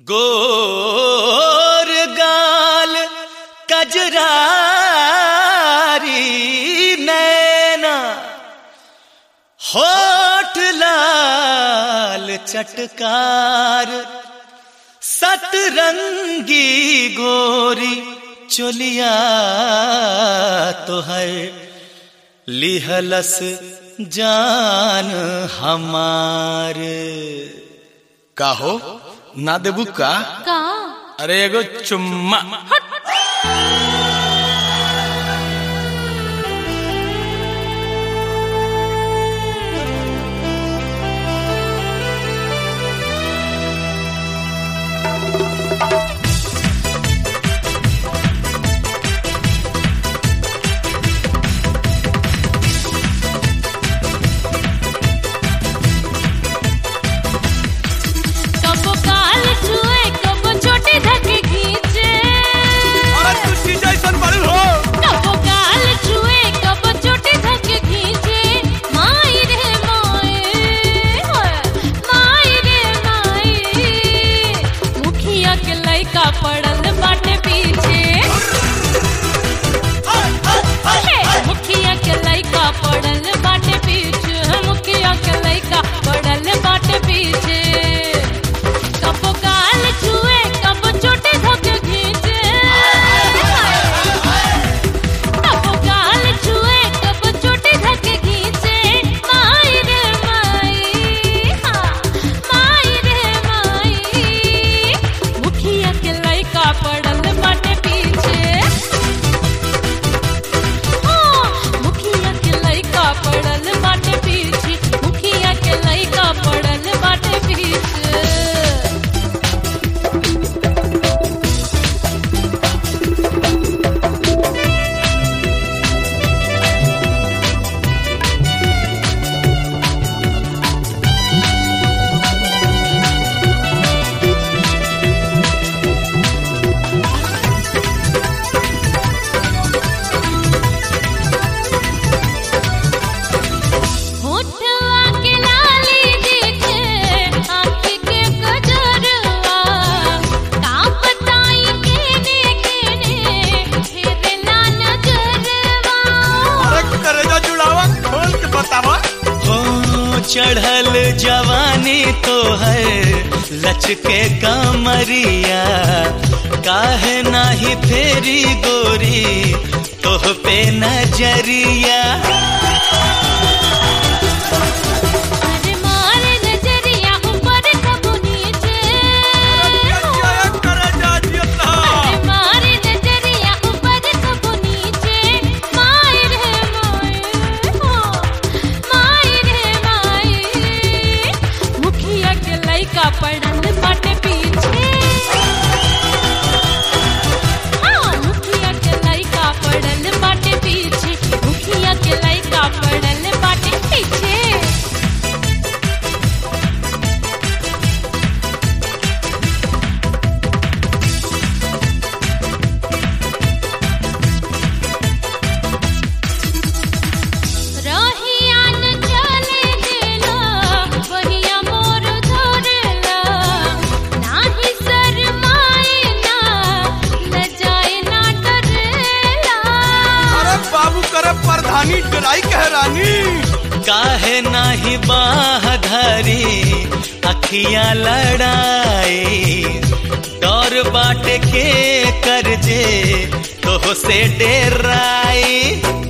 गोर गाल कजरारी नैना होठ लाल चटकार सतरंगी गोरी चोलिया तो है लिहलस जान हमार। का हो ना देबू का? अरे एगो चुम्मा। चढ़ल जवानी तो है लचके कमरिया काहे नाही फेरी गोरी तोह पे नजरिया। काहे नाही बाह धरी अखियां लड़ाई डर बाटे के कर जे तोह से डेराई।